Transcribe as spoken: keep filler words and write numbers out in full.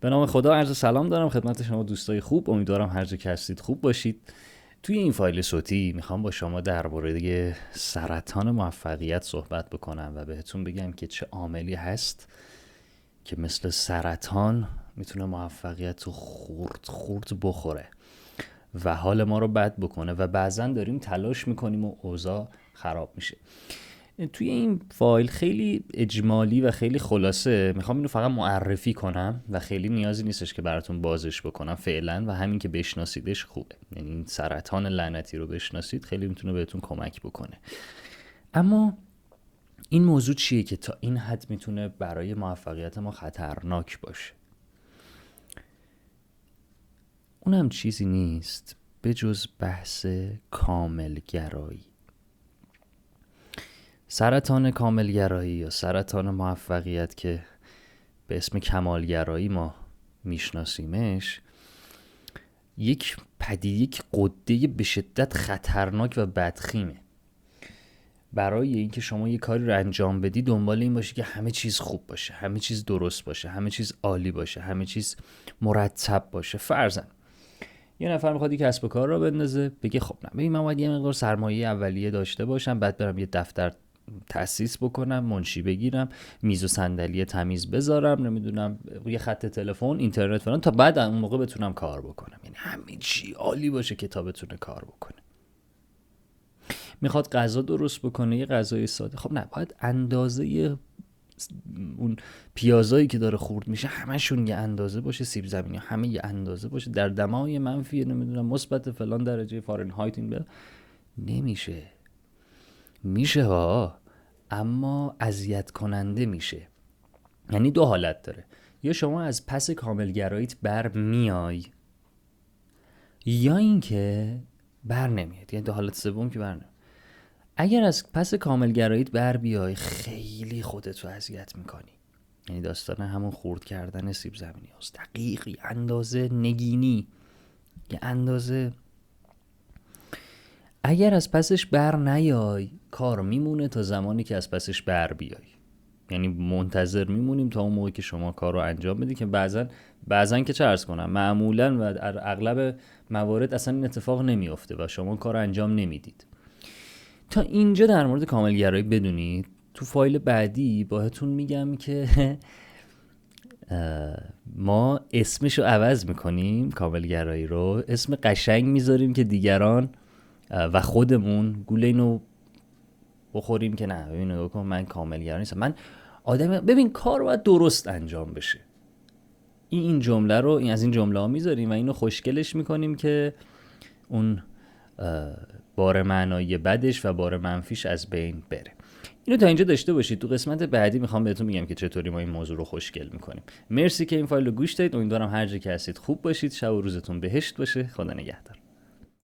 به نام خدا عرض سلام دارم خدمت شما دوستای خوب. امیدوارم هر جا که هستید خوب باشید. توی این فایل صوتی میخوام با شما درباره سرطان موفقیت صحبت بکنم و بهتون بگم که چه عاملی هست که مثل سرطان میتونه موفقیت رو خورد خورد بخوره و حال ما رو بد بکنه و بعضا داریم تلاش میکنیم و اوضاع خراب میشه. توی این فایل خیلی اجمالی و خیلی خلاصه میخوام اینو فقط معرفی کنم و خیلی نیازی نیستش که براتون بازش بکنم فعلا، و همین که بشناسیدش خوبه. یعنی این سرطان لعنتی رو بشناسید خیلی میتونه بهتون کمک بکنه. اما این موضوع چیه که تا این حد میتونه برای موفقیت ما خطرناک باشه؟ اونم چیزی نیست به جز بحث کاملگرایی. سرطان کاملگرایی یا سرطان موفقیت که به اسم کمالگرایی ما میشناسیمش، یک پدیده، یک قده به شدت خطرناک و بدخیمه. برای اینکه شما یک کاری رو انجام بدی دنبال این باشی که همه چیز خوب باشه، همه چیز درست باشه، همه چیز عالی باشه، همه چیز مرتب باشه. فرضاً یه نفر میخواد یک کسب و کار را بندازه، بگه خب نه ببین من باید یه مقدار سرمایه اولیه داشته باشم، بعد برم یه دفتر تأسیس بکنم، منشی بگیرم، میز و صندلی تمیز بذارم، نمیدونم یه خط تلفن، اینترنت فلان، تا بعد اون موقع بتونم کار بکنم. یعنی همه چی عالی باشه که تا بتونه کار بکنه. میخواد غذا درست بکنه، یه غذای ساده، خب نه باید اندازه اون پیازایی که داره خورد میشه همشون یه اندازه باشه، سیب زمینی همه یه اندازه باشه، در دمای منفی نمیدونم مثبت فلان درجه فارنهایت. این به نمیشه. میشه ها، اما اذیت کننده میشه. یعنی دو حالت داره: یا شما از پس کاملگراییت بر میای، یا اینکه بر نمیاد. یعنی دو حالت سوم که بر نمیاد. اگر از پس کاملگراییت بر بیای خیلی خودت رو اذیت میکنی. یعنی داستان همون خورد کردن سیب زمینی هست. دقیق یه اندازه نگینی، یه اندازه. اگر از پسش بر نیای کار میمونه تا زمانی که از پسش بر بیای. یعنی منتظر میمونیم تا اون موقع که شما کار رو انجام بدی، که بعضن بعضن که چه عرض کنم معمولا و در اغلب موارد اصلا این اتفاق نمیافته و شما کار رو انجام نمیدید. تا اینجا در مورد کاملگرایی بدونید. تو فایل بعدی باهاتون میگم که ما اسمشو عوض میکنیم، کاملگرایی رو اسم قشنگ میذاریم که دیگران و خودمون گول اینو بخوریم که نه ببین نگاه کن من کاملگر نیستم، من آدم، ببین کار باید درست انجام بشه. این این جمله رو این از این جمله ها میذاریم و اینو خوشگلش میکنیم که اون بار معنایی بدش و بار منفیش از بین بره. اینو تا اینجا داشته باشید. تو قسمت بعدی میخوام بهتون میگم که چطوری ما این موضوع رو خوشگل میکنیم. مرسی که این فایل رو گوش دادید. امیدوارم هر جا که هستید خوب باشید. شب و روزتون بهشت باشه. خدا نگهدار.